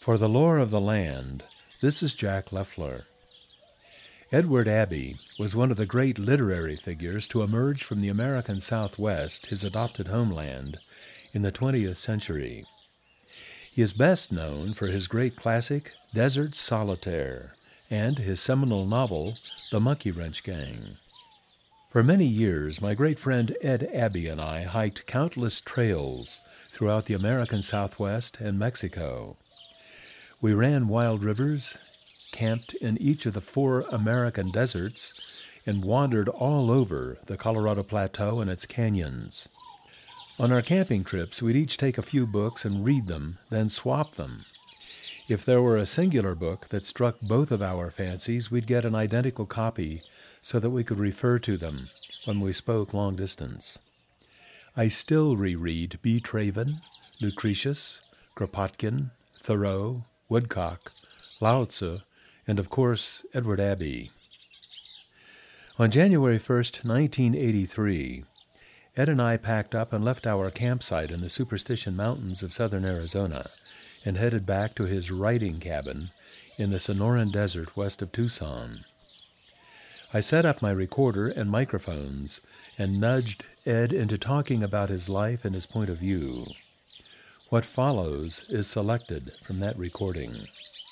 For the Lore of the Land, this is Jack Leffler. Edward Abbey was one of the great literary figures to emerge from the American Southwest, his adopted homeland, in the 20th century. He is best known for his great classic, Desert Solitaire, and his seminal novel, The Monkey Wrench Gang. For many years, my great friend Ed Abbey and I hiked countless trails throughout the American Southwest and Mexico. We ran wild rivers, camped in each of the 4 American deserts, and wandered all over the Colorado Plateau and its canyons. On our camping trips, we'd each take a few books and read them, then swap them. If there were a singular book that struck both of our fancies, we'd get an identical copy so that we could refer to them when we spoke long distance. I still reread B. Traven, Lucretius, Kropotkin, Thoreau, Woodcock, Lao Tzu, and of course, Edward Abbey. On January 1st, 1983, Ed and I packed up and left our campsite in the Superstition Mountains of southern Arizona and headed back to his writing cabin in the Sonoran Desert west of Tucson. I set up my recorder and microphones and nudged Ed into talking about his life and his point of view. What follows is selected from that recording.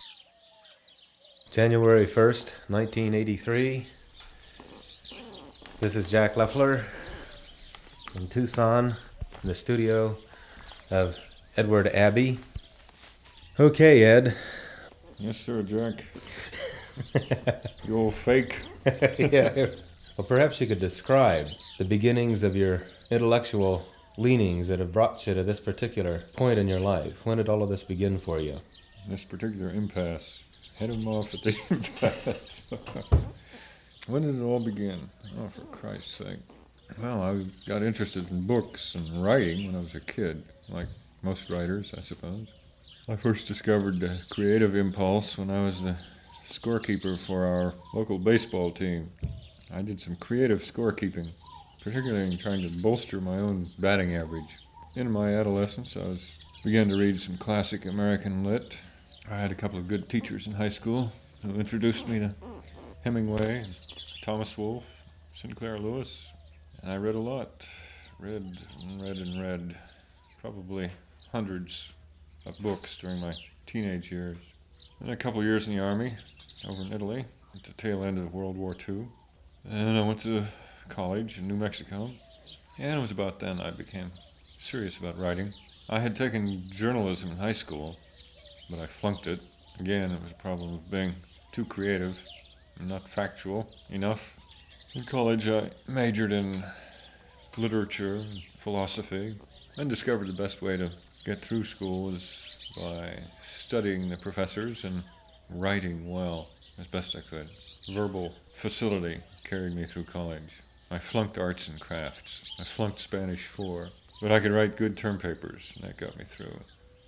January 1st, 1983. This is Jack Leffler in Tucson, in the studio of Edward Abbey. Okay, Ed. Yes, sir, Jack. You old fake. Yeah. Well, perhaps you could describe the beginnings of your intellectual leanings that have brought you to this particular point in your life. When did all of this begin for you? This particular impasse. Head him off at the impasse. When did it all begin? Oh, for Christ's sake. Well, I got interested in books and writing when I was a kid, like most writers, I suppose. I first discovered the creative impulse when I was the scorekeeper for our local baseball team. I did some creative scorekeeping, particularly in trying to bolster my own batting average. In my adolescence, I began to read some classic American lit. I had a couple of good teachers in high school who introduced me to Hemingway, Thomas Wolfe, Sinclair Lewis, and I read a lot. Read and read. Probably hundreds of books during my teenage years. Then a couple of years in the Army over in Italy at the tail end of World War II. And I went to college in New Mexico, and it was about then I became serious about writing. I had taken journalism in high school, but I flunked it. Again, it was a problem of being too creative and not factual enough. In college, I majored in literature and philosophy, and discovered the best way to get through school was by studying the professors and writing well as best I could. Verbal facility carried me through college. I flunked arts and crafts. I flunked Spanish 4, but I could write good term papers, and that got me through.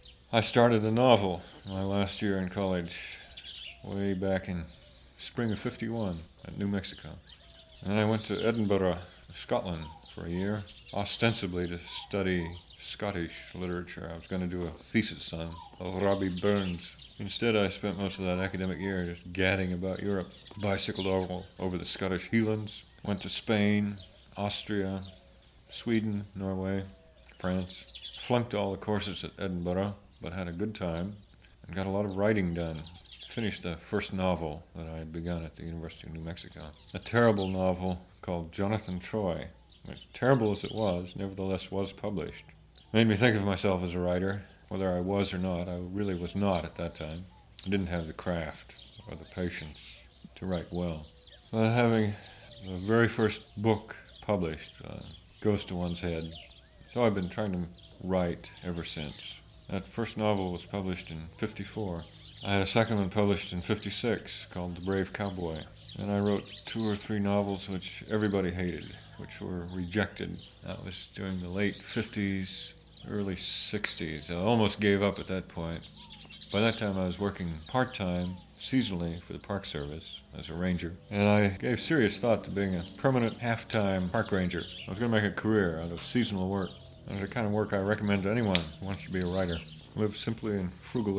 I started a novel my last year in college, way back in spring of '51 at New Mexico. And then I went to Edinburgh, Scotland for a year, ostensibly to study Scottish literature. I was going to do a thesis on Robbie Burns. Instead, I spent most of that academic year just gadding about Europe. Bicycled all over the Scottish Highlands, went to Spain, Austria, Sweden, Norway, France. Flunked all the courses at Edinburgh, but had a good time and got a lot of writing done. Finished the first novel that I had begun at the University of New Mexico. A terrible novel called Jonathan Troy, which, terrible as it was, nevertheless was published. Made me think of myself as a writer. Whether I was or not, I really was not at that time. I didn't have the craft or the patience to write well. But having the very first book published goes to one's head. So I've been trying to write ever since. That first novel was published in '54. I had a second one published in '56 called The Brave Cowboy. And I wrote 2 or 3 novels which everybody hated, which were rejected. That was during the late '50s, early '60s. I almost gave up at that point. By that time I was working part-time, seasonally for the Park Service as a ranger, and I gave serious thought to being a permanent half-time park ranger. I was going to make a career out of seasonal work. And the kind of work I recommend to anyone who wants to be a writer. Live simply and frugally,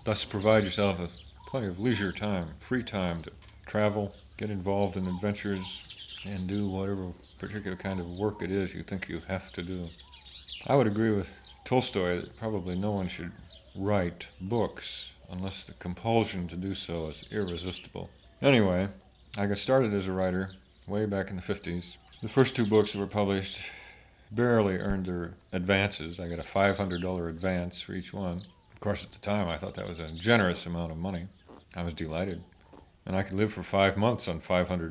thus provide yourself with plenty of leisure time, free time to travel, get involved in adventures, and do whatever particular kind of work it is you think you have to do. I would agree with Tolstoy that probably no one should write books unless the compulsion to do so is irresistible. Anyway, I got started as a writer way back in the 50s. The first 2 books that were published barely earned their advances. I got a $500 advance for each one. Of course, at the time, I thought that was a generous amount of money. I was delighted. And I could live for 5 months on $500.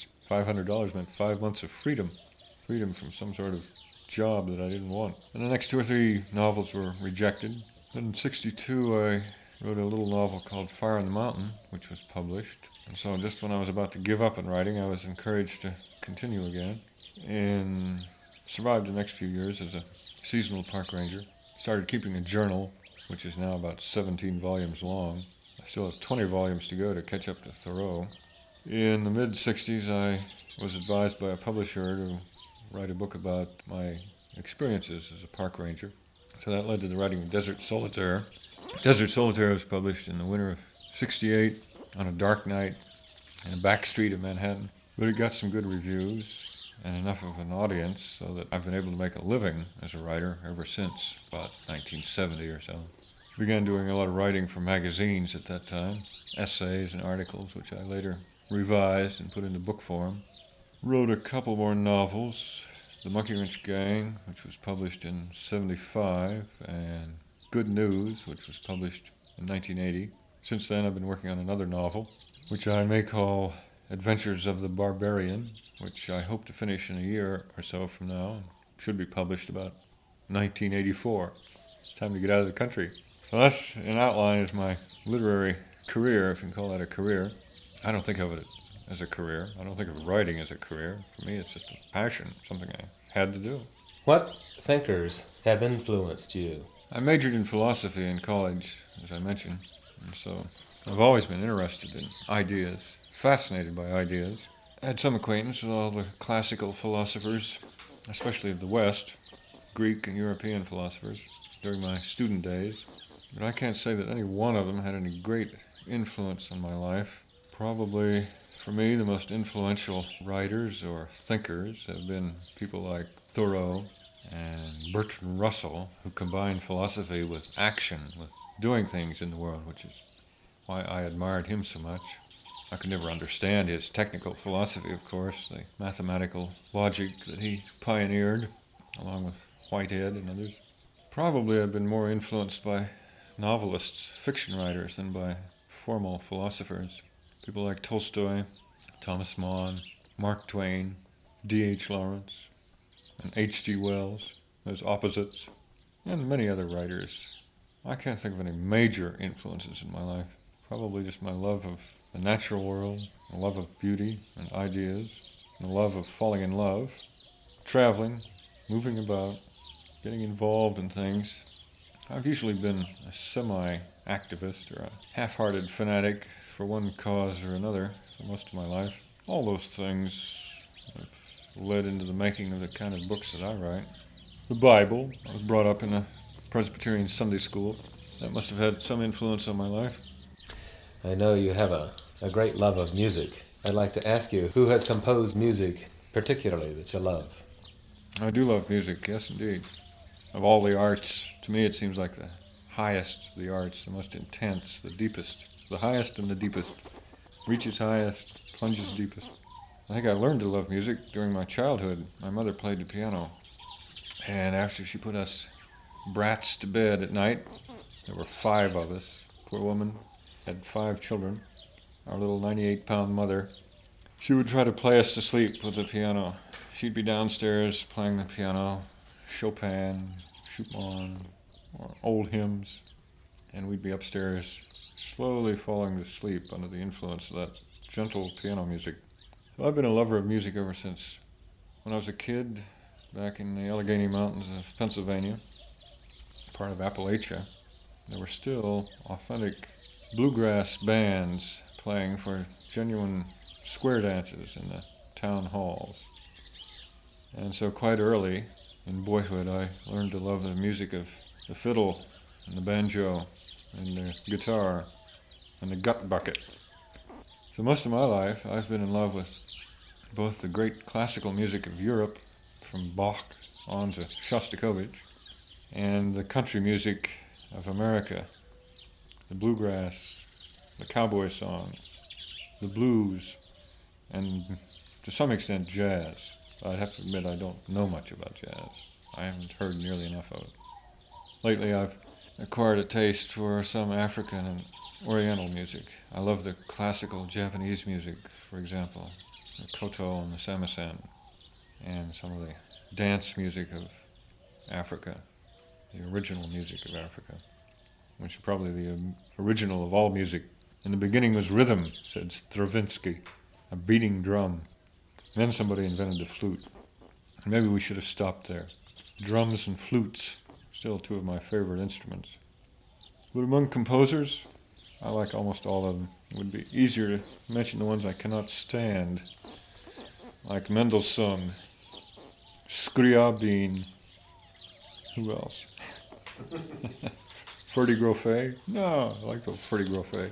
$500 meant 5 months of freedom. Freedom from some sort of job that I didn't want. And the next 2 or 3 novels were rejected. Then in 1962, I wrote a little novel called Fire on the Mountain, which was published. And so just when I was about to give up on writing, I was encouraged to continue again. And survived the next few years as a seasonal park ranger. Started keeping a journal, which is now about 17 volumes long. I still have 20 volumes to go to catch up to Thoreau. In the mid-60s, I was advised by a publisher to write a book about my experiences as a park ranger. So that led to the writing of Desert Solitaire. Desert Solitaire was published in the winter of '68 on a dark night in a back street of Manhattan. But it got some good reviews and enough of an audience so that I've been able to make a living as a writer ever since about 1970 or so. Began doing a lot of writing for magazines at that time, essays and articles, which I later revised and put into book form. Wrote a couple more novels, The Monkey Wrench Gang, which was published in '75, and Good News, which was published in 1980. Since then, I've been working on another novel, which I may call Adventures of the Barbarian, which I hope to finish in a year or so from now. Should be published about 1984. Time to get out of the country. So that's an outline of my literary career, if you can call that a career. I don't think of it as a career. I don't think of writing as a career. For me, it's just a passion, something I had to do. What thinkers have influenced you? I majored in philosophy in college, as I mentioned, and so I've always been interested in ideas, fascinated by ideas. I had some acquaintance with all the classical philosophers, especially of the West, Greek and European philosophers, during my student days. But I can't say that any one of them had any great influence on my life. Probably, for me, the most influential writers or thinkers have been people like Thoreau and Bertrand Russell, who combined philosophy with action, with doing things in the world, which is why I admired him so much. I could never understand his technical philosophy, of course, the mathematical logic that he pioneered, along with Whitehead and others. Probably I've been more influenced by novelists, fiction writers, than by formal philosophers. People like Tolstoy, Thomas Mann, Mark Twain, D.H. Lawrence, and H.G. Wells, those opposites, and many other writers. I can't think of any major influences in my life. Probably just my love of the natural world, the love of beauty and ideas, the love of falling in love, traveling, moving about, getting involved in things. I've usually been a semi-activist or a half-hearted fanatic for one cause or another for most of my life. All those things have led into the making of the kind of books that I write. The Bible, I was brought up in a Presbyterian Sunday school. That must have had some influence on my life. I know you have a great love of music. I'd like to ask you, who has composed music particularly that you love? I do love music, yes indeed. Of all the arts, to me it seems like the highest of the arts, the most intense, the deepest, the highest and the deepest, reaches highest, plunges deepest. I think I learned to love music during my childhood. My mother played the piano, and after she put us brats to bed at night, there were 5 of us, poor woman, had 5 children, our little 98-pound mother. She would try to play us to sleep with the piano. She'd be downstairs playing the piano, Chopin, Schumann, or old hymns, and we'd be upstairs slowly falling to sleep under the influence of that gentle piano music. So I've been a lover of music ever since. When I was a kid, back in the Allegheny Mountains of Pennsylvania, part of Appalachia, there were still authentic bluegrass bands playing for genuine square dances in the town halls. And so quite early in boyhood, I learned to love the music of the fiddle and the banjo and the guitar and the gut bucket. So most of my life I've been in love with both the great classical music of Europe, from Bach on to Shostakovich, and the country music of America, the bluegrass, the cowboy songs, the blues, and to some extent jazz. I have to admit I don't know much about jazz. I haven't heard nearly enough of it. Lately I've acquired a taste for some African and Oriental music. I love the classical Japanese music, for example, the koto and the samisen, and some of the dance music of Africa, the original music of Africa, which is probably the original of all music. In the beginning was rhythm, said Stravinsky, a beating drum. Then somebody invented the flute. Maybe we should have stopped there. Drums and flutes, still two of my favorite instruments. But among composers, I like almost all of them. It would be easier to mention the ones I cannot stand, like Mendelssohn, Scriabin. Who else? Ferdy Grofé? No, I like the Ferdy Grofé.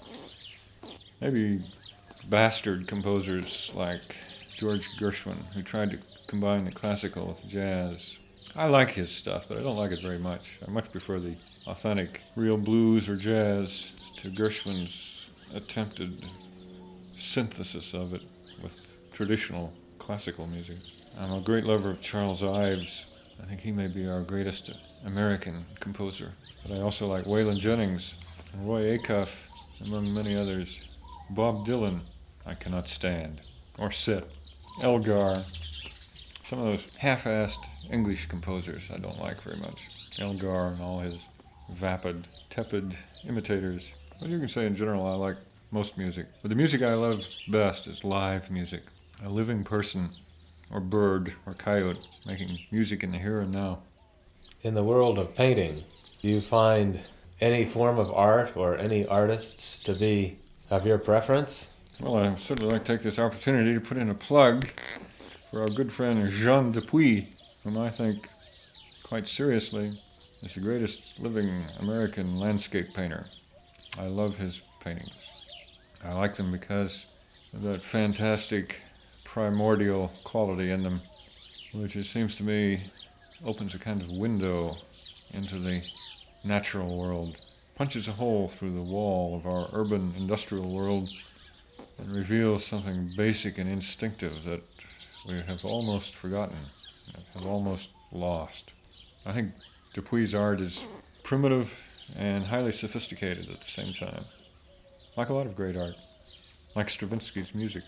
Maybe bastard composers like George Gershwin, who tried to combine the classical with jazz. I like his stuff, but I don't like it very much. I much prefer the authentic, real blues or jazz to Gershwin's attempted synthesis of it with traditional classical music. I'm a great lover of Charles Ives. I think he may be our greatest American composer. But I also like Waylon Jennings and Roy Acuff, among many others. Bob Dylan, I cannot stand or sit. Elgar, some of those half-assed English composers I don't like very much. Elgar and all his vapid, tepid imitators. But you can say in general I like most music. But the music I love best is live music. A living person or bird or coyote making music in the here and now. In the world of painting, do you find any form of art or any artists to be of your preference? Well, I'd certainly like to take this opportunity to put in a plug for our good friend Jean Dupuy, whom I think, quite seriously, is the greatest living American landscape painter. I love his paintings. I like them because of that fantastic primordial quality in them, which it seems to me opens a kind of window into the natural world, punches a hole through the wall of our urban industrial world, and reveals something basic and instinctive that we have almost forgotten, have almost lost. I think Dupuy's art is primitive and highly sophisticated at the same time, like a lot of great art, like Stravinsky's music.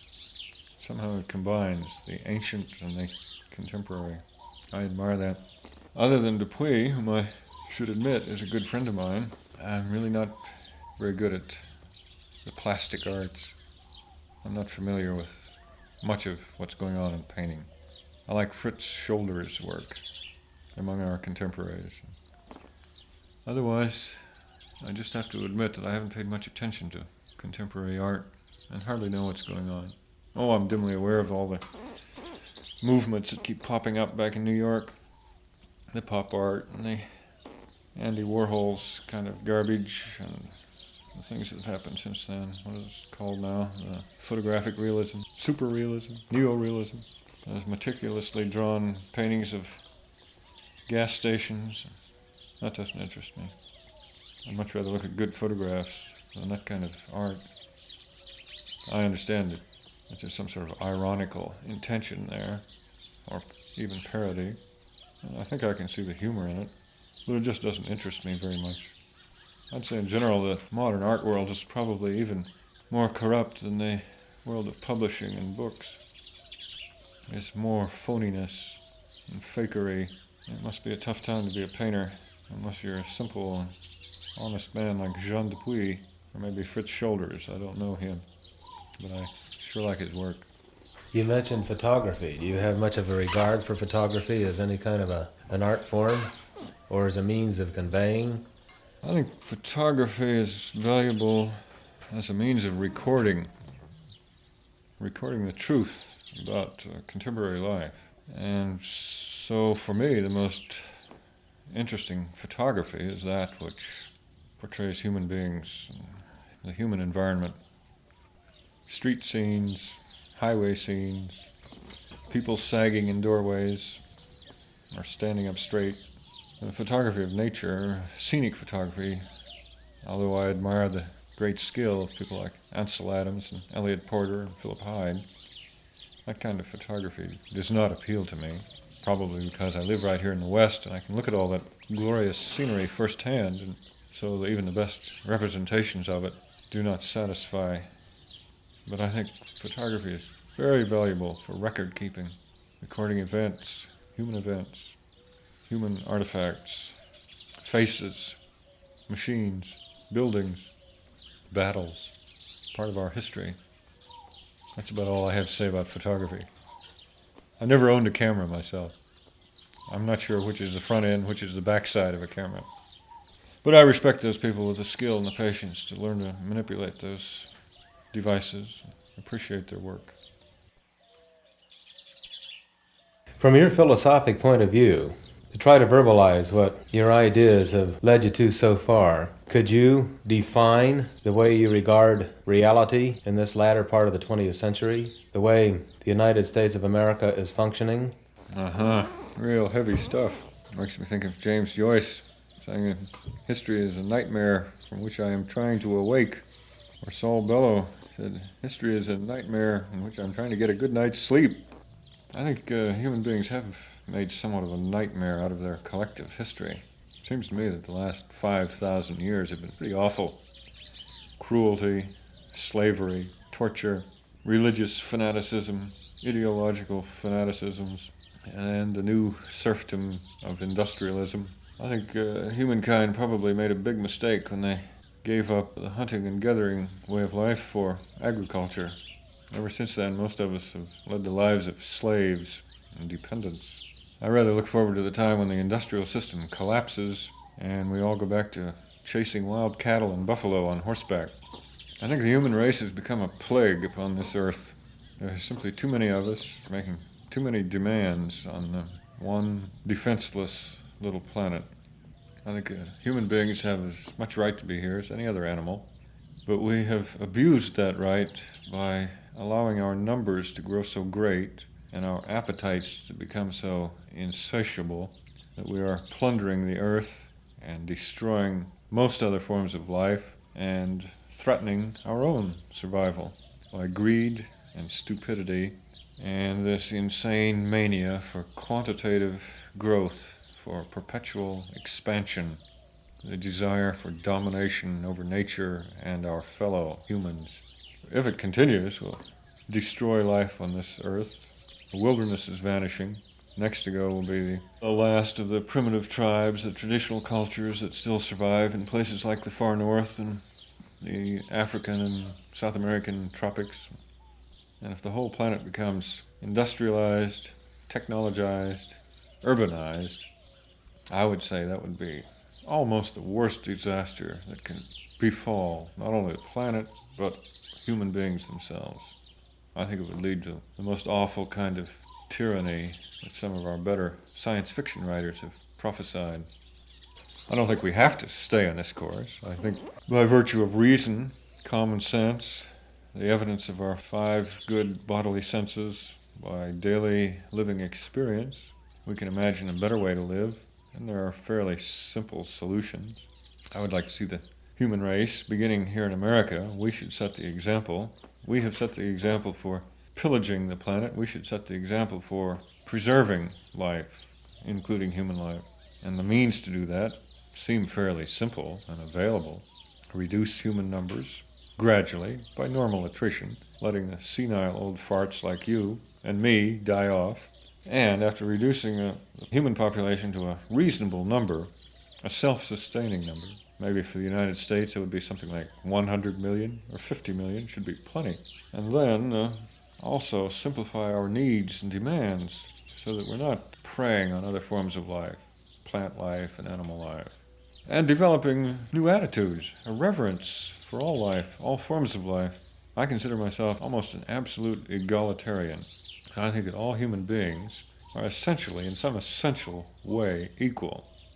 Somehow it combines the ancient and the contemporary. I admire that. Other than Dupuy, whom I should admit is a good friend of mine, I'm really not very good at the plastic arts. I'm not familiar with much of what's going on in painting. I like Fritz Scholder's work among our contemporaries. Otherwise, I just have to admit that I haven't paid much attention to contemporary art and hardly know what's going on. Oh, I'm dimly aware of all the movements that keep popping up back in New York. The pop art and the Andy Warhol's kind of garbage and the things that have happened since then. What is it called now? Photographic realism, super realism, neo-realism. Those meticulously drawn paintings of gas stations. That doesn't interest me. I'd much rather look at good photographs than that kind of art. I understand it. There's some sort of ironical intention there, or even parody. And I think I can see the humor in it, but it just doesn't interest me very much. I'd say in general the modern art world is probably even more corrupt than the world of publishing and books. There's more phoniness and fakery. It must be a tough time to be a painter, unless you're a simple and honest man like Jean Dupuy, or maybe Fritz Scholders. I don't know him, but I sure like his work. You mentioned photography. Do you have much of a regard for photography as any kind of an art form, or as a means of conveying? I think photography is valuable as a means of recording the truth about contemporary life. And so for me, the most interesting photography is that which portrays human beings, the human environment, street scenes, highway scenes, people sagging in doorways or standing up straight. The photography of nature, scenic photography, although I admire the great skill of people like Ansel Adams and Elliot Porter and Philip Hyde, that kind of photography does not appeal to me, probably because I live right here in the West and I can look at all that glorious scenery firsthand, and so even the best representations of it do not satisfy. But I think photography is very valuable for record keeping, recording events, human artifacts, faces, machines, buildings, battles, part of our history. That's about all I have to say about photography. I never owned a camera myself. I'm not sure which is the front end, which is the back side of a camera. But I respect those people with the skill and the patience to learn to manipulate those devices, appreciate their work. From your philosophic point of view, to try to verbalize what your ideas have led you to so far, could you define the way you regard reality in this latter part of the 20th century? The way the United States of America is functioning? Real heavy stuff. Makes me think of James Joyce saying that history is a nightmare from which I am trying to awake. Or Saul Bellow said, history is a nightmare in which I'm trying to get a good night's sleep. I think human beings have made somewhat of a nightmare out of their collective history. It seems to me that the last 5,000 years have been pretty awful. Cruelty, slavery, torture, religious fanaticism, ideological fanaticisms, and the new serfdom of industrialism. I think humankind probably made a big mistake when they gave up the hunting and gathering way of life for agriculture. Ever since then, most of us have led the lives of slaves and dependents. I rather look forward to the time when the industrial system collapses and we all go back to chasing wild cattle and buffalo on horseback. I think the human race has become a plague upon this earth. There are simply too many of us making too many demands on one defenseless little planet. I think human beings have as much right to be here as any other animal, but we have abused that right by allowing our numbers to grow so great and our appetites to become so insatiable that we are plundering the earth and destroying most other forms of life and threatening our own survival by greed and stupidity and this insane mania for quantitative growth, for perpetual expansion, the desire for domination over nature and our fellow humans. If it continues, we'll destroy life on this earth. The wilderness is vanishing. Next to go will be the last of the primitive tribes, the traditional cultures that still survive in places like the far north and the African and South American tropics. And if the whole planet becomes industrialized, technologized, urbanized, I would say that would be almost the worst disaster that can befall not only the planet, but human beings themselves. I think it would lead to the most awful kind of tyranny that some of our better science fiction writers have prophesied. I don't think we have to stay on this course. I think by virtue of reason, common sense, the evidence of our 5 good bodily senses, by daily living experience, we can imagine a better way to live, and there are fairly simple solutions. I would like to see the human race, beginning here in America, we should set the example. We have set the example for pillaging the planet. We should set the example for preserving life, including human life. And the means to do that seem fairly simple and available. Reduce human numbers gradually by normal attrition, letting the senile old farts like you and me die off. And after reducing the human population to a reasonable number, a self-sustaining number, maybe for the United States it would be something like 100 million or 50 million, should be plenty. And then also simplify our needs and demands so that we're not preying on other forms of life, plant life and animal life. And developing new attitudes, a reverence for all life, all forms of life. I consider myself almost an absolute egalitarian. I think that all human beings are essentially, in some essential way, equal.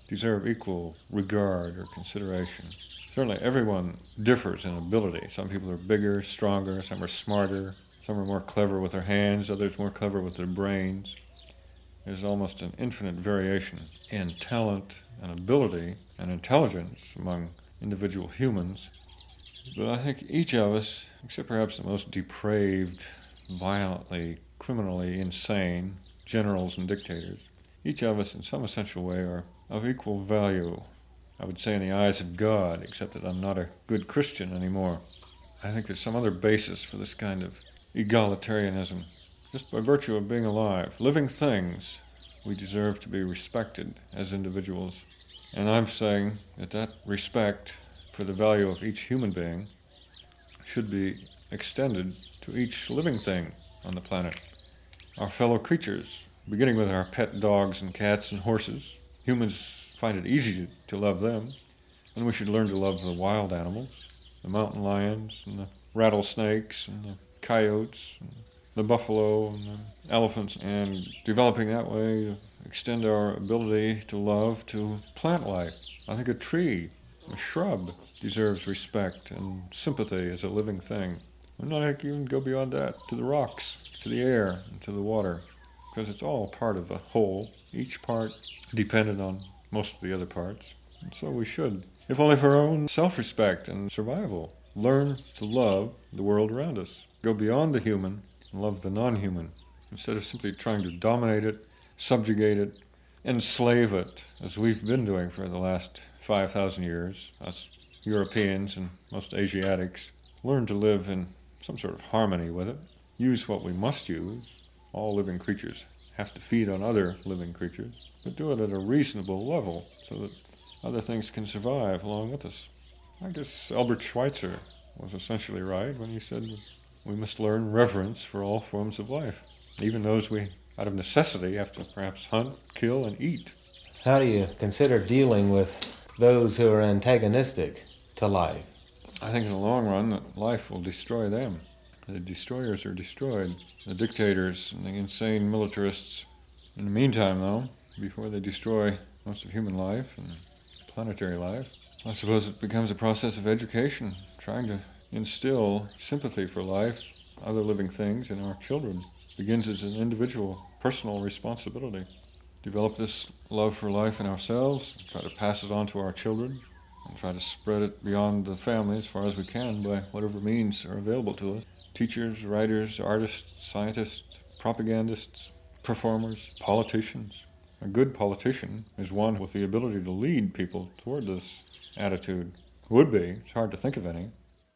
deserve equal regard or consideration. Certainly everyone differs in ability. Some people are bigger, stronger, some are smarter, some are more clever with their hands, others more clever with their brains. There's almost an infinite variation in talent and ability and intelligence among individual humans. But I think each of us, except perhaps the most depraved, violently, criminally insane generals and dictators, each of us in some essential way are of equal value, I would say in the eyes of God, except that I'm not a good Christian anymore. I think there's some other basis for this kind of egalitarianism. Just by virtue of being alive, living things, we deserve to be respected as individuals. And I'm saying that that respect for the value of each human being should be extended to each living thing on the planet. Our fellow creatures, beginning with our pet dogs and cats and horses. Humans find it easy to love them, and we should learn to love the wild animals, the mountain lions and the rattlesnakes and the coyotes and the buffalo and the elephants, and developing that way extend our ability to love to plant life. I think a tree, a shrub, deserves respect and sympathy as a living thing. And I think even go beyond that to the rocks, to the air, and to the water, because it's all part of a whole, each part dependent on most of the other parts. And so we should, if only for our own self-respect and survival, learn to love the world around us. Go beyond the human and love the non-human, instead of simply trying to dominate it, subjugate it, enslave it, as we've been doing for the last 5,000 years, us Europeans and most Asiatics. Learn to live in some sort of harmony with it. Use what we must use. All living creatures have to feed on other living creatures, but do it at a reasonable level so that other things can survive along with us. I guess Albert Schweitzer was essentially right when he said we must learn reverence for all forms of life, even those we, out of necessity, have to perhaps hunt, kill, and eat. How do you consider dealing with those who are antagonistic to life? I think in the long run that life will destroy them. The destroyers are destroyed. The dictators and the insane militarists. In the meantime, though, before they destroy most of human life and planetary life, I suppose it becomes a process of education, trying to instill sympathy for life, other living things in our children. It begins as an individual, personal responsibility. Develop this love for life in ourselves, try to pass it on to our children, and try to spread it beyond the family as far as we can by whatever means are available to us. Teachers, writers, artists, scientists, propagandists, performers, politicians. A good politician is one with the ability to lead people toward this attitude. Would be. It's hard to think of any.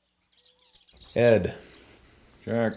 Ed. Jack.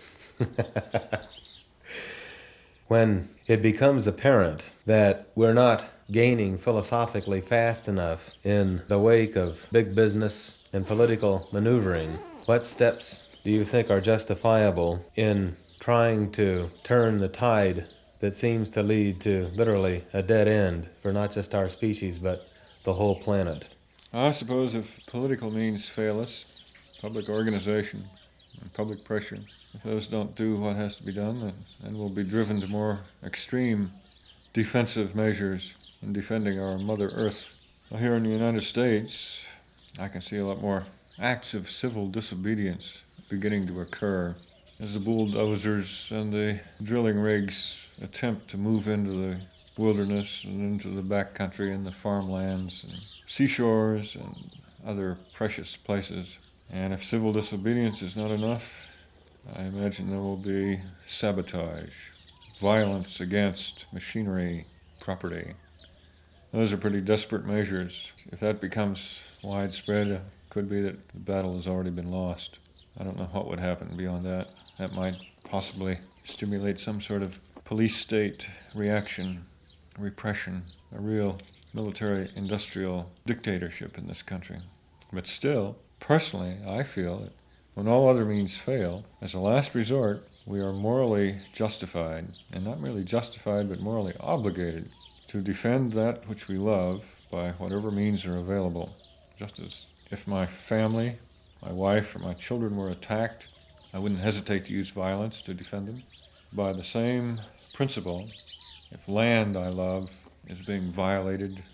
When it becomes apparent that we're not gaining philosophically fast enough in the wake of big business and political maneuvering, what steps do you think are justifiable in trying to turn the tide that seems to lead to literally a dead end for not just our species but the whole planet? I suppose if political means fail us, public organization and public pressure, if those don't do what has to be done, then we'll be driven to more extreme defensive measures in defending our Mother Earth. Here in the United States, I can see a lot more acts of civil disobedience beginning to occur as the bulldozers and the drilling rigs attempt to move into the wilderness and into the backcountry and the farmlands and seashores and other precious places. And if civil disobedience is not enough, I imagine there will be sabotage, violence against machinery, property. Those are pretty desperate measures. If that becomes widespread, it could be that the battle has already been lost. I don't know what would happen beyond that. That might possibly stimulate some sort of police state reaction, repression, a real military-industrial dictatorship in this country. But still, personally, I feel that when all other means fail, as a last resort, we are morally justified, and not merely justified, but morally obligated to defend that which we love by whatever means are available. Just as if my family, my wife, or my children were attacked, I wouldn't hesitate to use violence to defend them. By the same principle, if land I love is being violated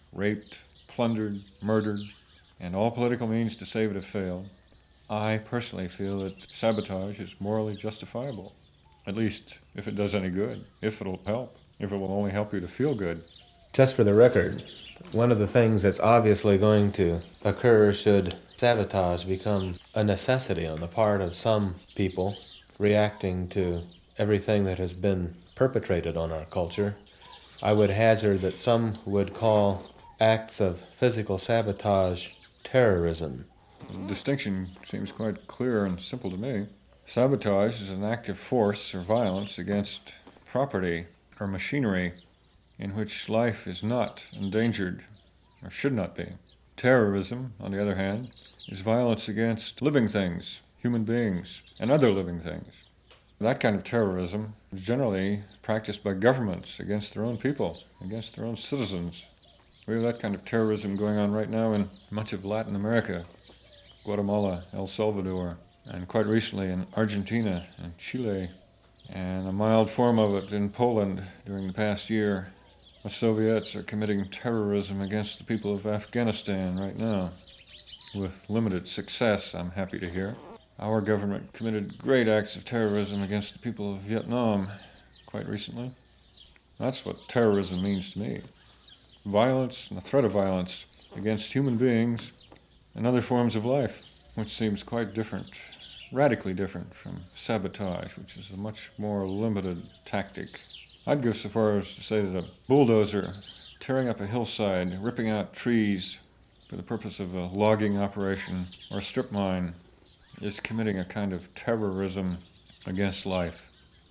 raped, plundered, murdered, and all political means to save it have failed, I personally feel that sabotage is morally justifiable. At least if it does any good, if it'll help, if it will only help you to feel good. Just for the record, one of the things that's obviously going to occur should sabotage become a necessity on the part of some people reacting to everything that has been perpetrated on our culture, I would hazard that some would call acts of physical sabotage terrorism. The distinction seems quite clear and simple to me. Sabotage is an act of force or violence against property or machinery in which life is not endangered or should not be. Terrorism, on the other hand, is violence against living things, human beings, and other living things. That kind of terrorism is generally practiced by governments against their own people, against their own citizens. We have that kind of terrorism going on right now in much of Latin America, Guatemala, El Salvador, and quite recently in Argentina and Chile, and a mild form of it in Poland during the past year. The Soviets are committing terrorism against the people of Afghanistan right now, with limited success, I'm happy to hear. Our government committed great acts of terrorism against the people of Vietnam quite recently. That's what terrorism means to me. Violence and the threat of violence against human beings and other forms of life, which seems quite different, radically different from sabotage, which is a much more limited tactic. I'd go so far as to say that a bulldozer tearing up a hillside, ripping out trees for the purpose of a logging operation or a strip mine is committing a kind of terrorism against life.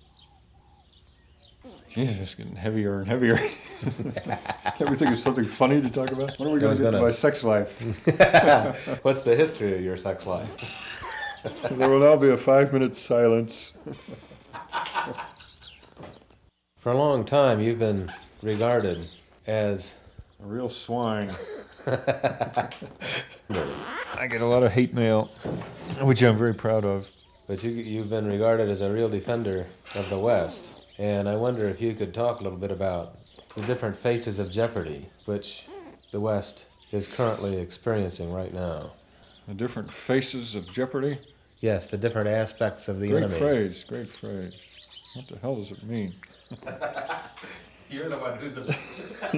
Jesus, it's getting heavier and heavier. Can't we think of something funny to talk about? What are we going to get to my sex life? What's the history of your sex life? There will now be a 5-minute silence. For a long time, you've been regarded as a real swine. I get a lot of hate mail, which I'm very proud of. But you've been regarded as a real defender of the West. And I wonder if you could talk a little bit about the different faces of jeopardy which the West is currently experiencing right now. The different faces of jeopardy? Yes, the different aspects of the enemy. Great phrase. What the hell does it mean? You're the one who's upset.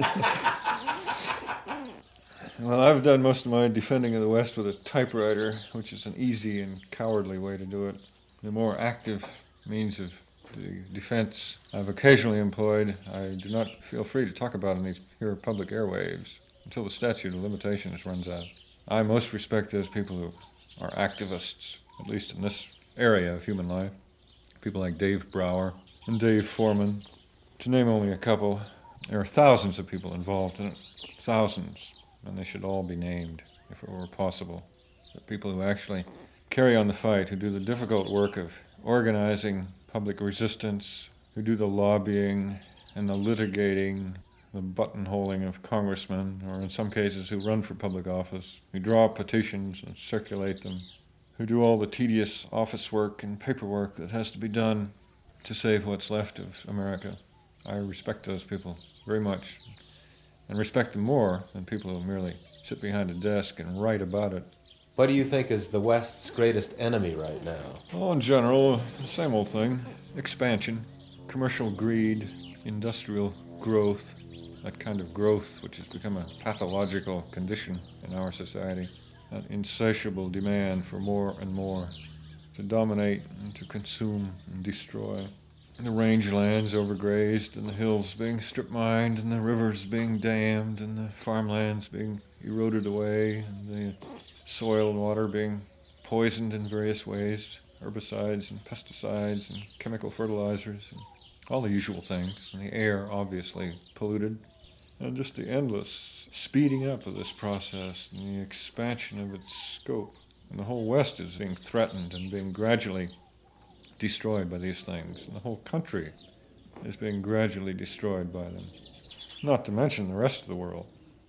Well, I've done most of my defending of the West with a typewriter, which is an easy and cowardly way to do it. The more active means of the defense I've occasionally employed, I do not feel free to talk about in these here public airwaves until the statute of limitations runs out. I most respect those people who are activists, at least in this area of human life. People like Dave Brower and Dave Foreman, to name only a couple. There are thousands of people involved in it, thousands, and they should all be named if it were possible. The people who actually carry on the fight, who do the difficult work of organizing public resistance, who do the lobbying and the litigating, the buttonholing of congressmen, or in some cases who run for public office, who draw petitions and circulate them, who do all the tedious office work and paperwork that has to be done to save what's left of America. I respect those people very much, and respect them more than people who merely sit behind a desk and write about it. What do you think is the West's greatest enemy right now? Well, in general, the same old thing. Expansion, commercial greed, industrial growth, that kind of growth which has become a pathological condition in our society, that insatiable demand for more and more, to dominate and to consume and destroy. The rangelands overgrazed, and the hills being strip-mined, and the rivers being dammed, and the farmlands being eroded away, and the soil and water being poisoned in various ways, herbicides and pesticides and chemical fertilizers, and all the usual things, and the air obviously polluted, and just the endless speeding up of this process and the expansion of its scope. And the whole West is being threatened and being gradually destroyed by these things, and the whole country is being gradually destroyed by them, not to mention the rest of the world.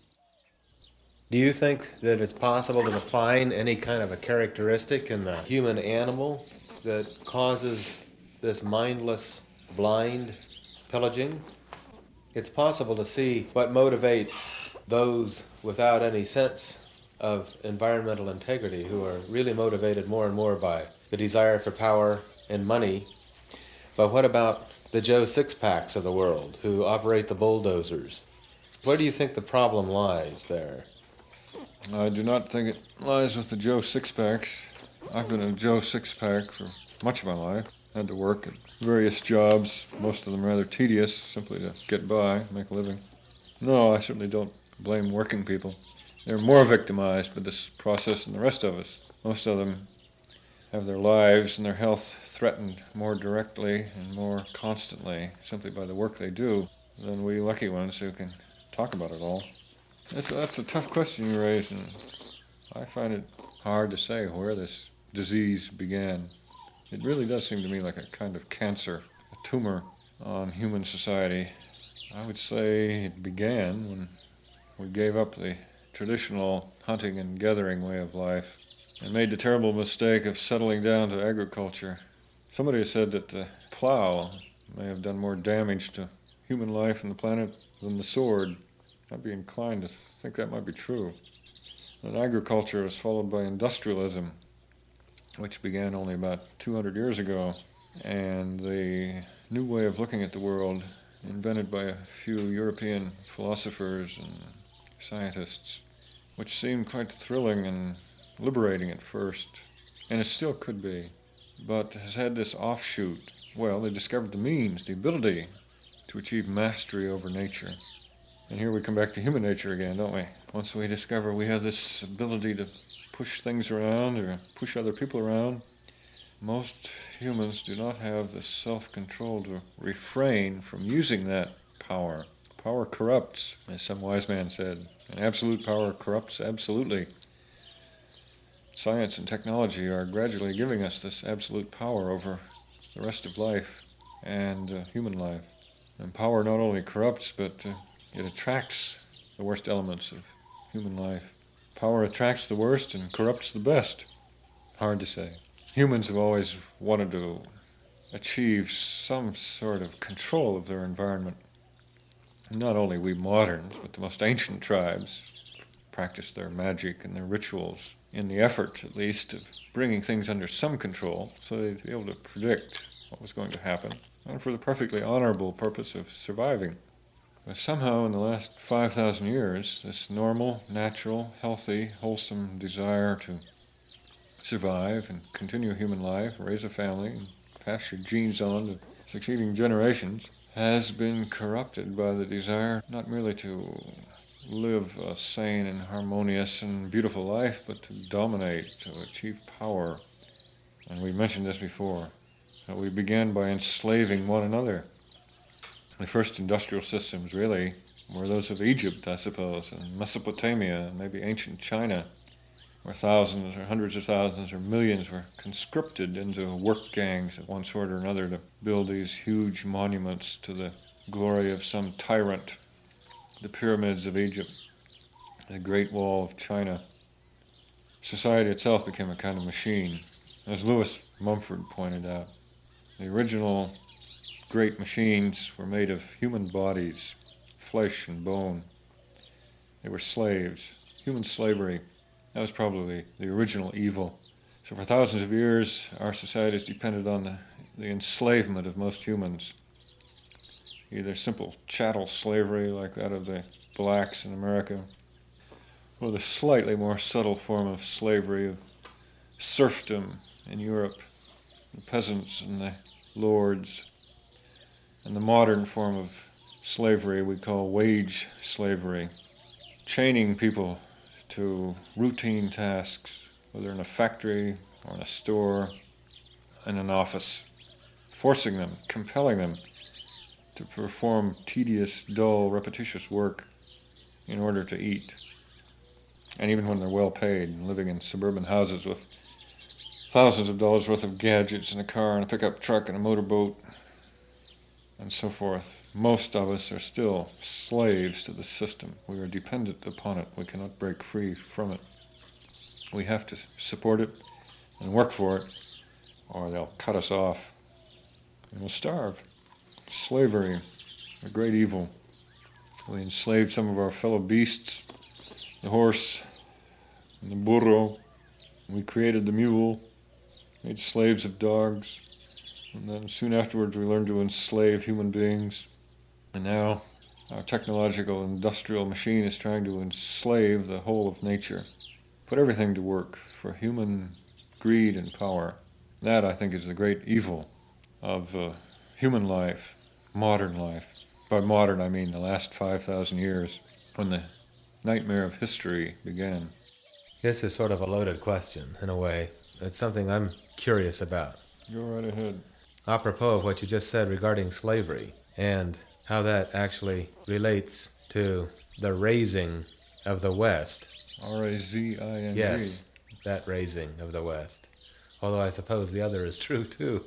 Do you think that it's possible to define any kind of a characteristic in the human animal that causes this mindless, blind pillaging? It's possible to see what motivates those without any sense of environmental integrity who are really motivated more and more by the desire for power and money. But what about the Joe Sixpacks of the world who operate the bulldozers? Where do you think the problem lies there? I do not think it lies with the Joe Sixpacks. I've been a Joe Sixpack for much of my life. I had to work at various jobs, most of them rather tedious, simply to get by, make a living. No, I certainly don't blame working people. They're more victimized by this process than the rest of us. Most of them have their lives and their health threatened more directly and more constantly simply by the work they do than we lucky ones who can talk about it all. That's a tough question you raise, and I find it hard to say where this disease began. It really does seem to me like a kind of cancer, a tumor on human society. I would say it began when we gave up the traditional hunting and gathering way of life and made the terrible mistake of settling down to agriculture. Somebody has said that the plow may have done more damage to human life and the planet than the sword. I'd be inclined to think that might be true. That agriculture was followed by industrialism, which began only about 200 years ago, and the new way of looking at the world invented by a few European philosophers and scientists, which seemed quite thrilling and liberating at first, and it still could be, but has had this offshoot. Well, they discovered the means, the ability to achieve mastery over nature. And here we come back to human nature again, don't we? Once we discover we have this ability to push things around or push other people around, most humans do not have the self-control to refrain from using that power. Power corrupts, as some wise man said, and absolute power corrupts absolutely. Science and technology are gradually giving us this absolute power over the rest of life and human life. And power not only corrupts, but it attracts the worst elements of human life. Power attracts the worst and corrupts the best. Hard to say. Humans have always wanted to achieve some sort of control of their environment. Not only we moderns, but the most ancient tribes practiced their magic and their rituals in the effort, at least, of bringing things under some control so they'd be able to predict what was going to happen, and for the perfectly honorable purpose of surviving. But somehow in the last 5,000 years, this normal, natural, healthy, wholesome desire to survive and continue human life, raise a family, and pass your genes on to succeeding generations, has been corrupted by the desire not merely to live a sane and harmonious and beautiful life, but to dominate, to achieve power. And we mentioned this before, that we began by enslaving one another. The first industrial systems, really, were those of Egypt, I suppose, and Mesopotamia, and maybe ancient China, where thousands or hundreds of thousands or millions were conscripted into work gangs of one sort or another to build these huge monuments to the glory of some tyrant. The pyramids of Egypt, the Great Wall of China. Society itself became a kind of machine. As Lewis Mumford pointed out, the original great machines were made of human bodies, flesh and bone. They were slaves, human slavery. That was probably the original evil. So for thousands of years, our society has depended on the enslavement of most humans. Either simple chattel slavery like that of the blacks in America, or the slightly more subtle form of slavery of serfdom in Europe, the peasants and the lords, and the modern form of slavery we call wage slavery, chaining people to routine tasks, whether in a factory or in a store, in an office, forcing them, compelling them to perform tedious, dull, repetitious work in order to eat. And even when they're well paid and living in suburban houses with thousands of dollars worth of gadgets and a car and a pickup truck and a motorboat and so forth, most of us are still slaves to the system. We are dependent upon it. We cannot break free from it. We have to support it and work for it, or they'll cut us off and we'll starve. Slavery, a great evil. We enslaved some of our fellow beasts, the horse and the burro. We created the mule, made slaves of dogs, and then soon afterwards we learned to enslave human beings. And now our technological industrial machine is trying to enslave the whole of nature, put everything to work for human greed and power. That, I think, is the great evil of human life, modern life. By modern, I mean the last 5,000 years, when the nightmare of history began. This is sort of a loaded question, in a way. It's something I'm curious about. Go right ahead. Apropos of what you just said regarding slavery, and how that actually relates to the raising of the West. R-A-Z-I-N-G. Yes, that raising of the West. Although I suppose the other is true too.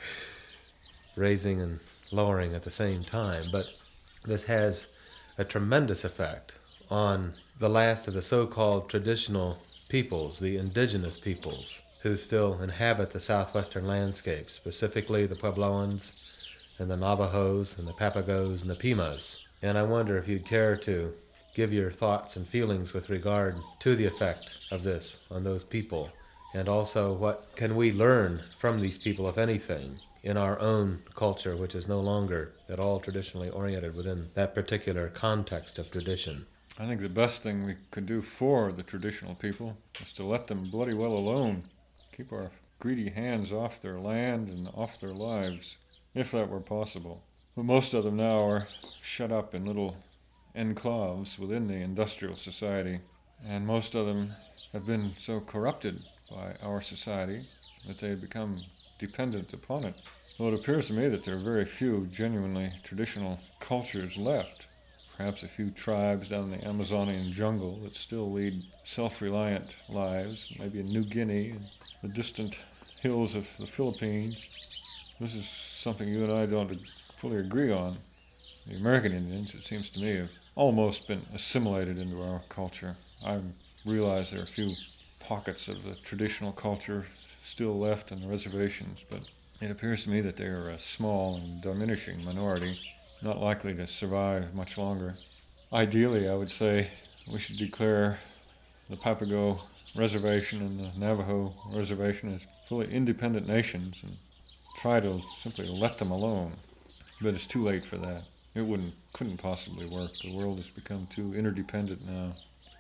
Raising and lowering at the same time. But this has a tremendous effect on the last of the so-called traditional peoples, the indigenous peoples, who still inhabit the southwestern landscape, specifically the Puebloans and the Navajos and the Papagos and the Pimas. And I wonder if you'd care to give your thoughts and feelings with regard to the effect of this on those people, and also what can we learn from these people, if anything, in our own culture, which is no longer at all traditionally oriented within that particular context of tradition. I think the best thing we could do for the traditional people is to let them bloody well alone. Keep our greedy hands off their land and off their lives, if that were possible. But most of them now are shut up in little enclaves within the industrial society, and most of them have been so corrupted by our society that they become dependent upon it. Well, it appears to me that there are very few genuinely traditional cultures left. Perhaps a few tribes down in the Amazonian jungle that still lead self-reliant lives, maybe in New Guinea and the distant hills of the Philippines. This is something you and I don't fully agree on. The American Indians, it seems to me, have almost been assimilated into our culture. I realize there are a few pockets of the traditional culture still left on the reservations, but it appears to me that they are a small and diminishing minority, not likely to survive much longer. Ideally, I would say we should declare the Papago Reservation and the Navajo Reservation as fully independent nations and try to simply let them alone. But it's too late for that. It couldn't possibly work. The world has become too interdependent now.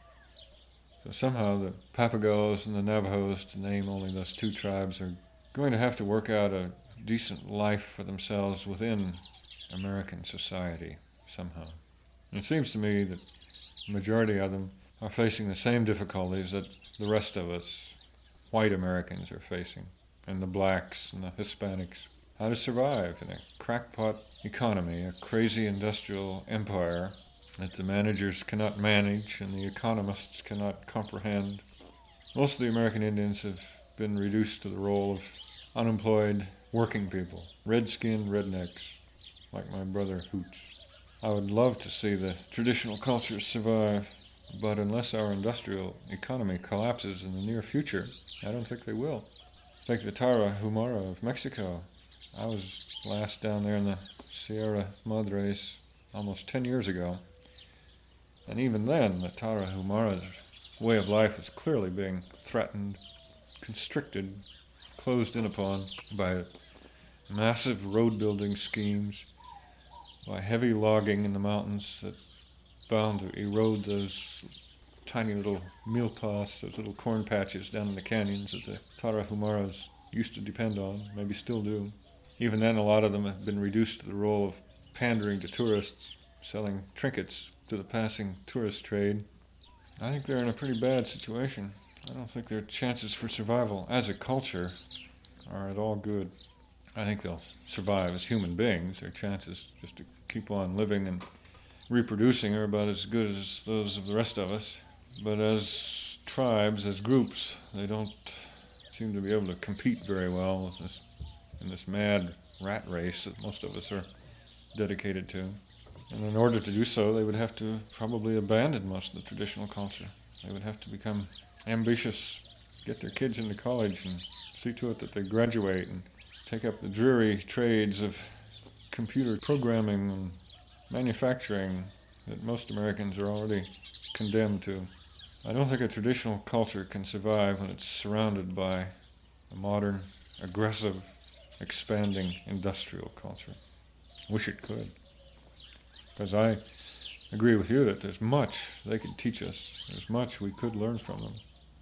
So somehow the Papagos and the Navajos, to name only those two tribes, are going to have to work out a decent life for themselves within American society somehow. And it seems to me that the majority of them are facing the same difficulties that the rest of us, white Americans, are facing, and the blacks and the Hispanics. How to survive in a crackpot economy, a crazy industrial empire that the managers cannot manage and the economists cannot comprehend. Most of the American Indians have been reduced to the role of unemployed working people, red-skinned rednecks, like my brother Hoots. I would love to see the traditional cultures survive, but unless our industrial economy collapses in the near future, I don't think they will. Take the Tarahumara of Mexico. I was last down there in the Sierra Madres almost 10 years ago, and even then the Tarahumara's way of life was clearly being threatened, constricted, closed in upon by massive road building schemes, by heavy logging in the mountains that's bound to erode those tiny little milpas, those little corn patches down in the canyons that the Tarahumaras used to depend on, maybe still do. Even then, a lot of them have been reduced to the role of pandering to tourists, selling trinkets to the passing tourist trade. I think they're in a pretty bad situation. I don't think their chances for survival as a culture are at all good. I think they'll survive as human beings. Their chances just to keep on living and reproducing are about as good as those of the rest of us. But as tribes, as groups, they don't seem to be able to compete very well with this in this mad rat race that most of us are dedicated to. And in order to do so, they would have to probably abandon most of the traditional culture. They would have to become ambitious, get their kids into college and see to it that they graduate and take up the dreary trades of computer programming and manufacturing that most Americans are already condemned to. I don't think a traditional culture can survive when it's surrounded by a modern, aggressive, expanding industrial culture. Wish it could. Because I agree with you that there's much they could teach us. There's much we could learn from them.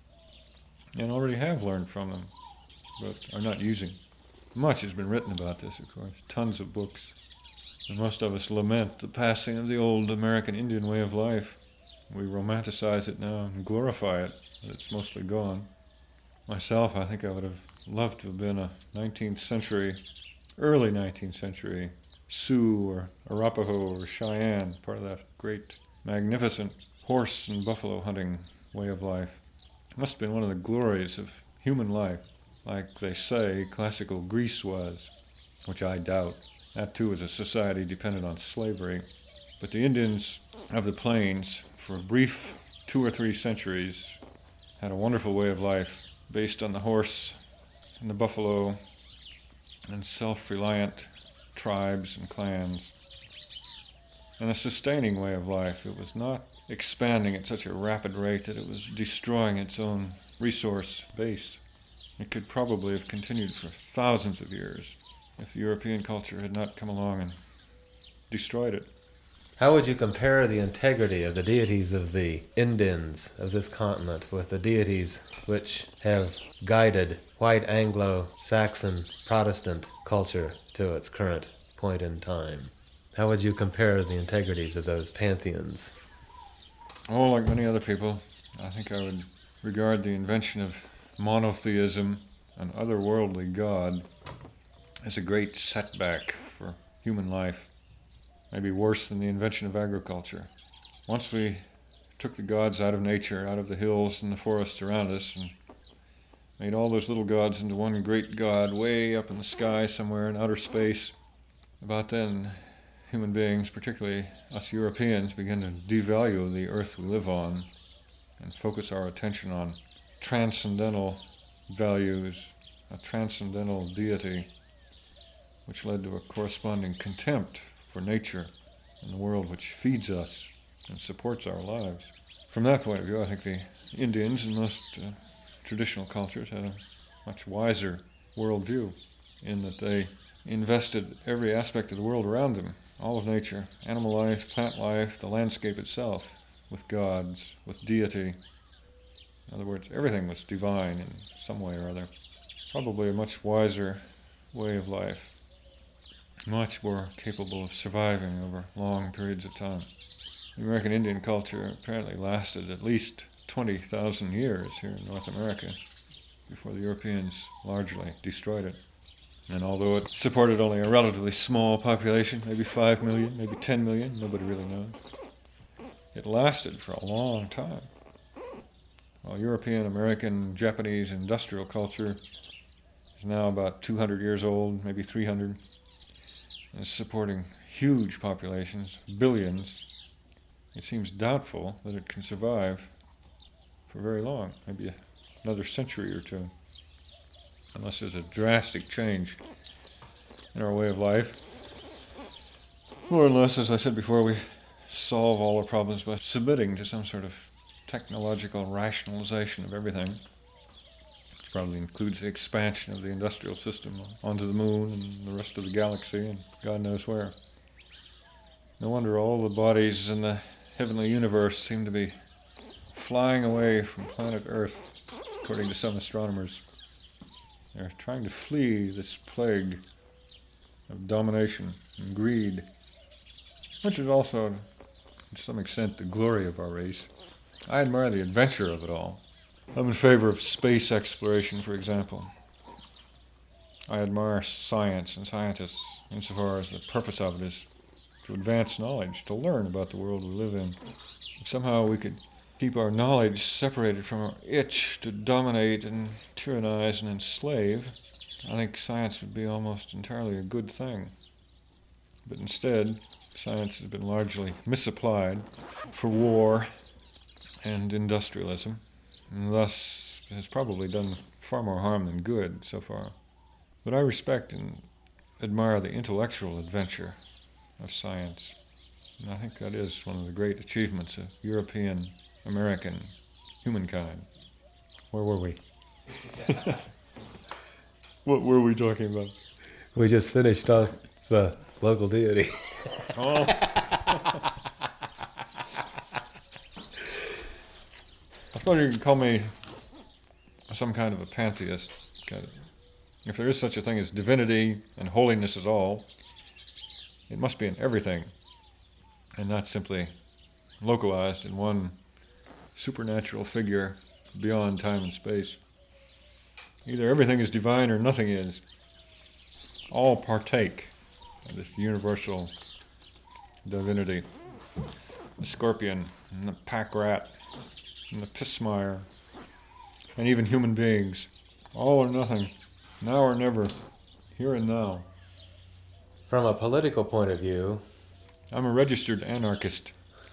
And already have learned from them, but are not using. Much has been written about this, of course. Tons of books. And most of us lament the passing of the old American Indian way of life. We romanticize it now and glorify it, but it's mostly gone. Myself, I think I would have loved to have been a 19th century, early 19th century Sioux or Arapaho or Cheyenne, part of that great, magnificent horse and buffalo hunting way of life. It must have been one of the glories of human life, like they say classical Greece was, which I doubt. That too was a society dependent on slavery. But the Indians of the plains, for a brief 2 or 3 centuries, had a wonderful way of life based on the horse and the buffalo and self-reliant tribes and clans, and a sustaining way of life. It was not expanding at such a rapid rate that it was destroying its own resource base. It could probably have continued for thousands of years if the European culture had not come along and destroyed it. How would you compare the integrity of the deities of the Indians of this continent with the deities which have guided white Anglo-Saxon Protestant culture to its current point in time? How would you compare the integrities of those pantheons? Oh, like many other people, I think I would regard the invention of monotheism, an otherworldly God, as a great setback for human life. Maybe worse than the invention of agriculture. Once we took the gods out of nature, out of the hills and the forests around us, and made all those little gods into one great god way up in the sky somewhere in outer space, about then human beings, particularly us Europeans, began to devalue the earth we live on and focus our attention on transcendental values, a transcendental deity, which led to a corresponding contempt for nature and the world which feeds us and supports our lives. From that point of view, I think the Indians and most traditional cultures had a much wiser worldview in that they invested every aspect of the world around them, all of nature, animal life, plant life, the landscape itself, with gods, with deity. In other words, everything was divine in some way or other. Probably a much wiser way of life, much more capable of surviving over long periods of time. The American Indian culture apparently lasted at least 20,000 years here in North America before the Europeans largely destroyed it. And although it supported only a relatively small population, maybe 5 million, maybe 10 million, nobody really knows, it lasted for a long time. While European, American, Japanese industrial culture is now about 200 years old, maybe 300, and is supporting huge populations, billions, it seems doubtful that it can survive for very long, maybe another century or two, unless there's a drastic change in our way of life. More or less, as I said before, we solve all our problems by submitting to some sort of technological rationalization of everything, which probably includes the expansion of the industrial system onto the moon and the rest of the galaxy and God knows where. No wonder all the bodies in the heavenly universe seem to be flying away from planet Earth, according to some astronomers. They're trying to flee this plague of domination and greed, which is also, to some extent, the glory of our race. I admire the adventure of it all. I'm in favor of space exploration, for example. I admire science and scientists insofar as the purpose of it is to advance knowledge, to learn about the world we live in. If somehow we could keep our knowledge separated from our itch to dominate and tyrannize and enslave, I think science would be almost entirely a good thing. But instead, science has been largely misapplied for war and industrialism, and thus has probably done far more harm than good so far. But I respect and admire the intellectual adventure of science. And I think that is one of the great achievements of European American humankind. Where were we? What were we talking about? We just finished off the local deity. Oh. I thought you could call me some kind of a pantheist. If there is such a thing as divinity and holiness at all, it must be in everything, and not simply localized in one supernatural figure beyond time and space. Either everything is divine or nothing is. All partake of this universal divinity. The scorpion and the pack rat and the pismire and even human beings. All or nothing. Now or never. Here and now. From a political point of view, I'm a registered anarchist.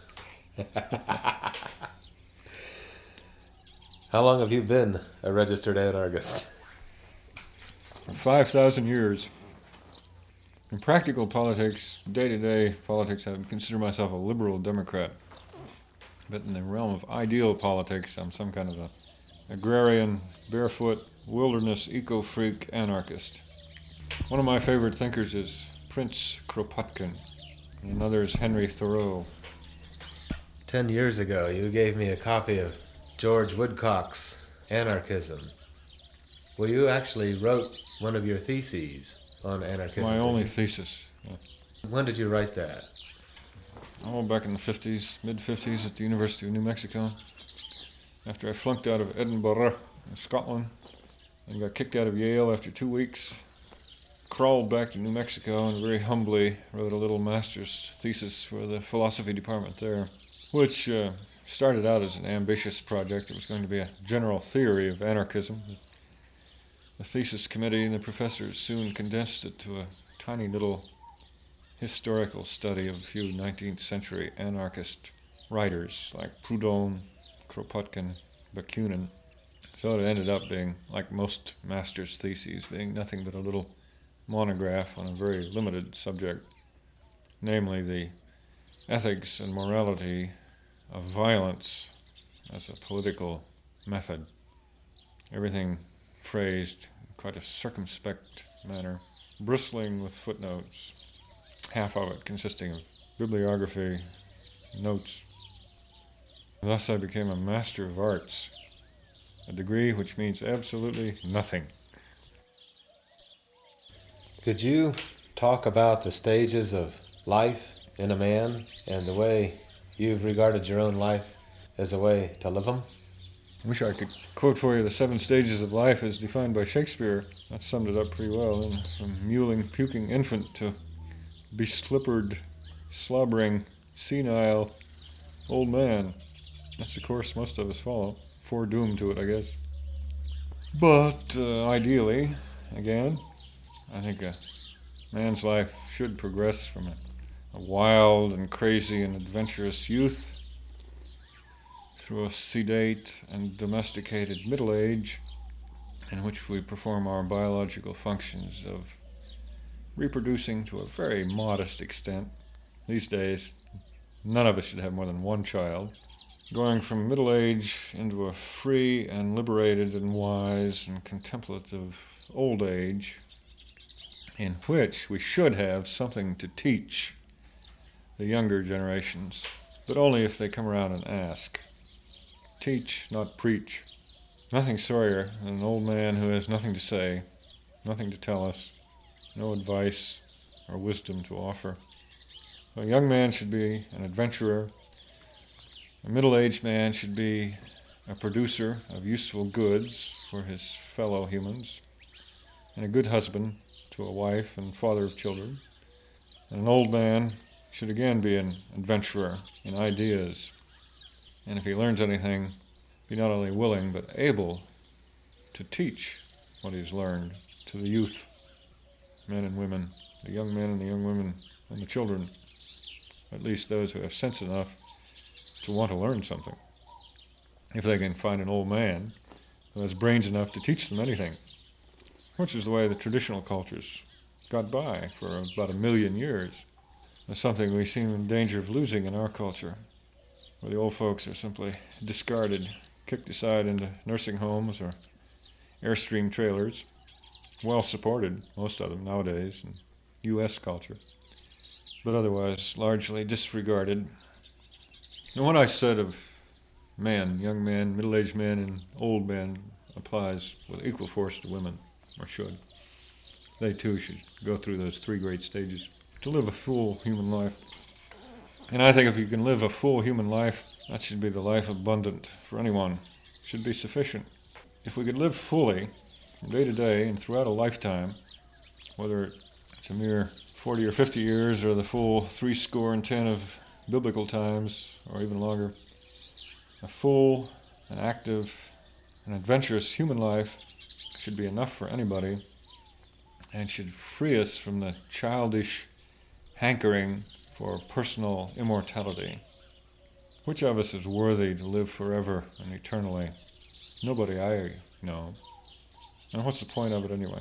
how long have you been a registered anarchist? For 5,000 years. In practical politics, day-to-day politics, I would consider myself a liberal Democrat. But in the realm of ideal politics, I'm some kind of a agrarian, barefoot, wilderness, eco-freak anarchist. One of my favorite thinkers is Prince Kropotkin, and another is Henry Thoreau. 10 years ago, you gave me a copy of George Woodcock's Anarchism. Well, you actually wrote one of your theses on anarchism. My only thesis. Yeah. When did you write that? Oh, back in the 50s, mid-50s at the University of New Mexico. After I flunked out of Edinburgh in Scotland and got kicked out of Yale after 2 weeks, crawled back to New Mexico and very humbly wrote a little master's thesis for the philosophy department there, which started out as an ambitious project. It was going to be a general theory of anarchism. The thesis committee and the professors soon condensed it to a tiny little historical study of a few 19th century anarchist writers like Proudhon, Kropotkin, Bakunin. So it ended up being, like most master's theses, being nothing but a little monograph on a very limited subject, namely the ethics and morality of violence as a political method. Everything phrased in quite a circumspect manner, bristling with footnotes, half of it consisting of bibliography, notes. Thus I became a Master of Arts, a degree which means absolutely nothing. Could you talk about the stages of life in a man and the way you've regarded your own life as a way to live them? I wish I could quote for you the 7 stages of life as defined by Shakespeare. That summed it up pretty well. From mewling, puking infant to beslippered, slobbering, senile old man. That's the course most of us follow. Foredoomed to it, I guess. But ideally, again, I think a man's life should progress from a wild and crazy and adventurous youth through a sedate and domesticated middle age in which we perform our biological functions of reproducing to a very modest extent. These days, none of us should have more than one child. Going from middle age into a free and liberated and wise and contemplative old age in which we should have something to teach the younger generations, but only if they come around and ask. Teach, not preach. Nothing sorrier than an old man who has nothing to say, nothing to tell us, no advice or wisdom to offer. A young man should be an adventurer. A middle-aged man should be a producer of useful goods for his fellow humans, and a good husband to a wife and father of children. And an old man should again be an adventurer in ideas, and if he learns anything, be not only willing but able to teach what he's learned to the youth, men and women, the young men and the young women and the children, at least those who have sense enough to want to learn something. If they can find an old man who has brains enough to teach them anything, which is the way the traditional cultures got by for about 1 million years. It's something we seem in danger of losing in our culture, where the old folks are simply discarded, kicked aside into nursing homes or Airstream trailers, well supported, most of them nowadays, in U.S. culture, but otherwise largely disregarded. And what I said of men, young men, middle-aged men, and old men applies with equal force to women, or should. They too should go through those three great stages to live a full human life. And I think if you can live a full human life, that should be the life abundant for anyone. It should be sufficient. If we could live fully from day to day and throughout a lifetime, whether it's a mere 40 or 50 years or the full 70 of biblical times or even longer, a full, an active, an adventurous human life should be enough for anybody and should free us from the childish hankering for personal immortality. Which of us is worthy to live forever and eternally? Nobody I know. And what's the point of it anyway?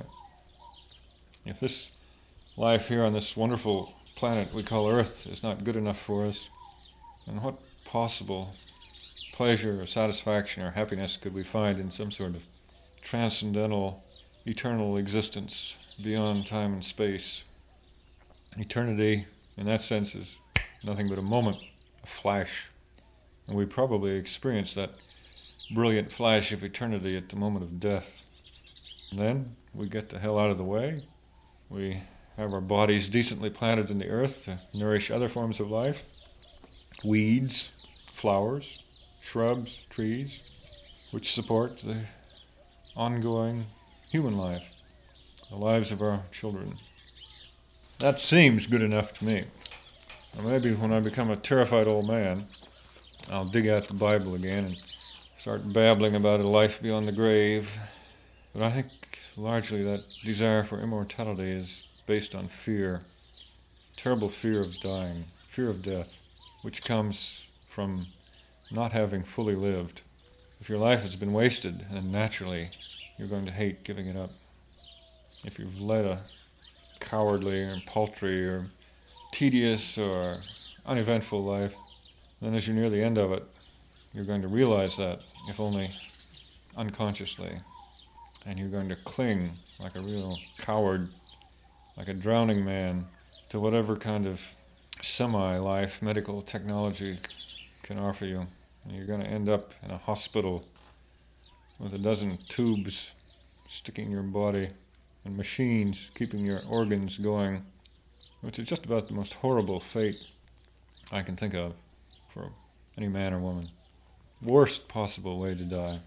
If this life here on this wonderful planet we call Earth is not good enough for us, then what possible pleasure or satisfaction or happiness could we find in some sort of transcendental, eternal existence beyond time and space? Eternity, in that sense, is nothing but a moment, a flash. And we probably experience that brilliant flash of eternity at the moment of death. And then we get the hell out of the way. We have our bodies decently planted in the earth to nourish other forms of life. Weeds, flowers, shrubs, trees, which support the ongoing human life, the lives of our children. That seems good enough to me. Or maybe when I become a terrified old man, I'll dig out the Bible again and start babbling about a life beyond the grave. But I think largely that desire for immortality is based on fear, terrible fear of dying, fear of death, which comes from not having fully lived. If your life has been wasted, then naturally you're going to hate giving it up. If you've led a cowardly or paltry or tedious or uneventful life, then as you're near the end of it, you're going to realize that, if only unconsciously, and you're going to cling like a real coward, like a drowning man, to whatever kind of semi-life medical technology can offer you. And you're going to end up in a hospital with a dozen tubes sticking in your body and machines keeping your organs going, which is just about the most horrible fate I can think of for any man or woman. Worst possible way to die.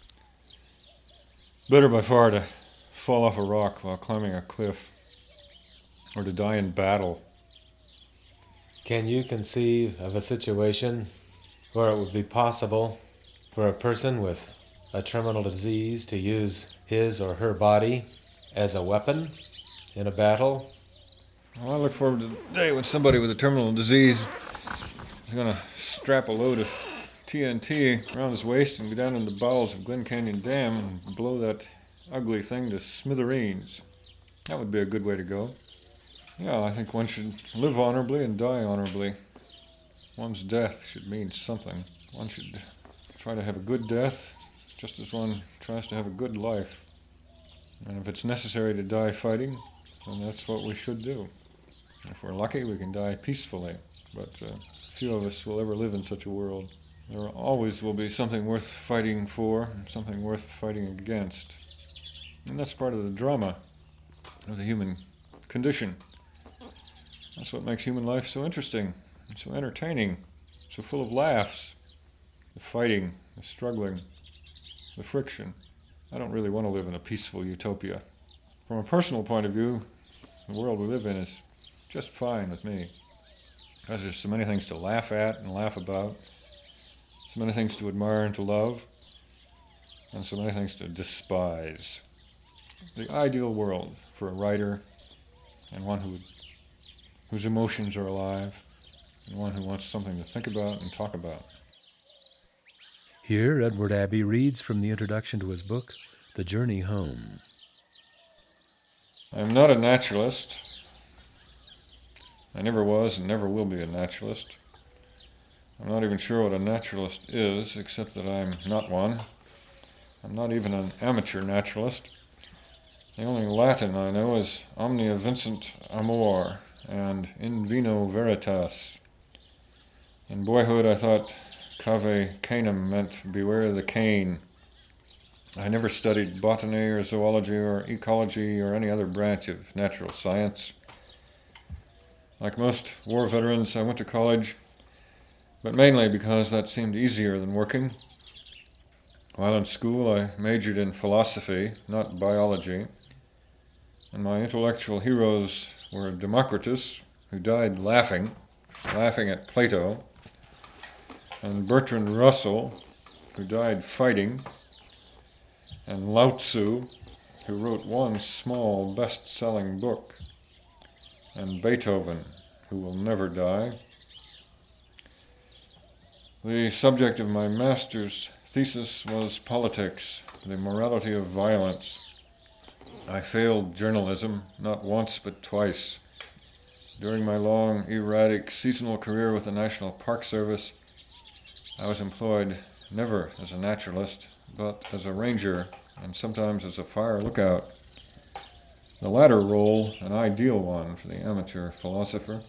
Better by far to fall off a rock while climbing a cliff, or to die in battle. Can you conceive of a situation where it would be possible for a person with a terminal disease to use his or her body as a weapon in a battle? Well, I look forward to the day when somebody with a terminal disease is going to strap a load of TNT around his waist and go down in the bowels of Glen Canyon Dam and blow that ugly thing to smithereens. That would be a good way to go. Yeah, I think one should live honorably and die honorably. One's death should mean something. One should try to have a good death, just as one tries to have a good life. And if it's necessary to die fighting, then that's what we should do. If we're lucky, we can die peacefully, but few of us will ever live in such a world. There always will be something worth fighting for, and something worth fighting against. And that's part of the drama of the human condition. That's what makes human life so interesting, and so entertaining, so full of laughs. The fighting, the struggling, the friction. I don't really want to live in a peaceful utopia. From a personal point of view, the world we live in is just fine with me. Because there's so many things to laugh at and laugh about, so many things to admire and to love, and so many things to despise. The ideal world for a writer, and one whose emotions are alive, and one who wants something to think about and talk about. Here, Edward Abbey reads from the introduction to his book, The Journey Home. I am not a naturalist. I never was and never will be a naturalist. I'm not even sure what a naturalist is, except that I'm not one. I'm not even an amateur naturalist. The only Latin I know is omnia vincit amor and in vino veritas. In boyhood I thought cave canem meant beware the cane. I never studied botany or zoology or ecology or any other branch of natural science. Like most war veterans, I went to college, but mainly because that seemed easier than working. While in school, I majored in philosophy, not biology, and my intellectual heroes were Democritus, who died laughing at Plato, and Bertrand Russell, who died fighting, and Lao Tzu, who wrote one small best-selling book, and Beethoven, who will never die. The subject of my master's thesis was politics, the morality of violence. I failed journalism, not once but twice. During my long, erratic, seasonal career with the National Park Service, I was employed never as a naturalist, but as a ranger and sometimes as a fire lookout. The latter role, an ideal one for the amateur philosopher.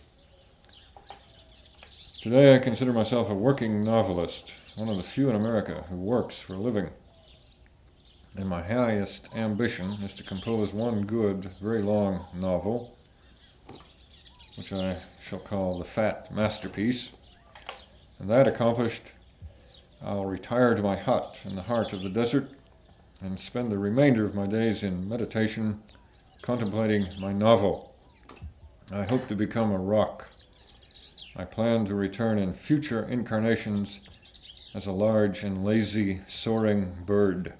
Today I consider myself a working novelist, one of the few in America who works for a living. And my highest ambition is to compose one good, very long novel, which I shall call The Fat Masterpiece. And that accomplished, I'll retire to my hut in the heart of the desert and spend the remainder of my days in meditation, contemplating my novel. I hope to become a rock. I plan to return in future incarnations as a large and lazy soaring bird.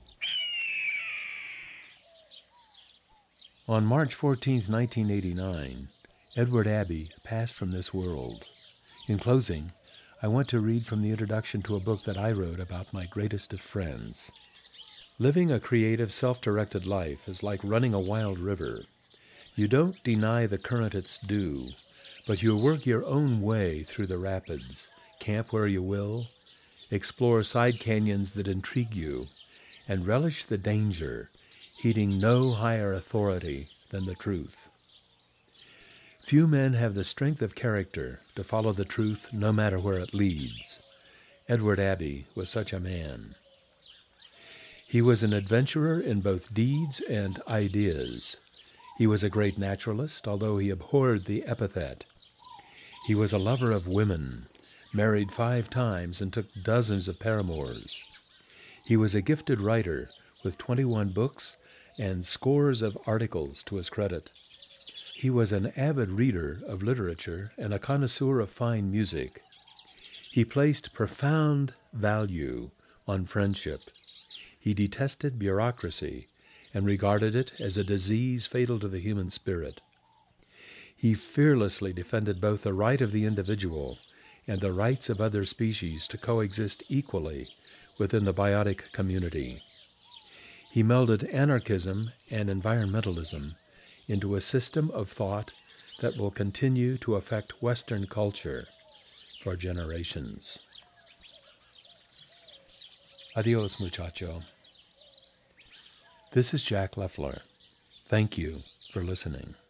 On March 14, 1989, Edward Abbey passed from this world. In closing, I want to read from the introduction to a book that I wrote about my greatest of friends. Living a creative, self-directed life is like running a wild river. You don't deny the current its due, but you work your own way through the rapids, camp where you will, explore side canyons that intrigue you, and relish the danger, heeding no higher authority than the truth. Few men have the strength of character to follow the truth no matter where it leads. Edward Abbey was such a man. He was an adventurer in both deeds and ideas. He was a great naturalist, although he abhorred the epithet. He was a lover of women, married 5 times and took dozens of paramours. He was a gifted writer with 21 books and scores of articles to his credit. He was an avid reader of literature and a connoisseur of fine music. He placed profound value on friendship. He detested bureaucracy and regarded it as a disease fatal to the human spirit. He fearlessly defended both the right of the individual and the rights of other species to coexist equally within the biotic community. He melded anarchism and environmentalism into a system of thought that will continue to affect Western culture for generations. Adios, muchacho. This is Jack Leffler. Thank you for listening.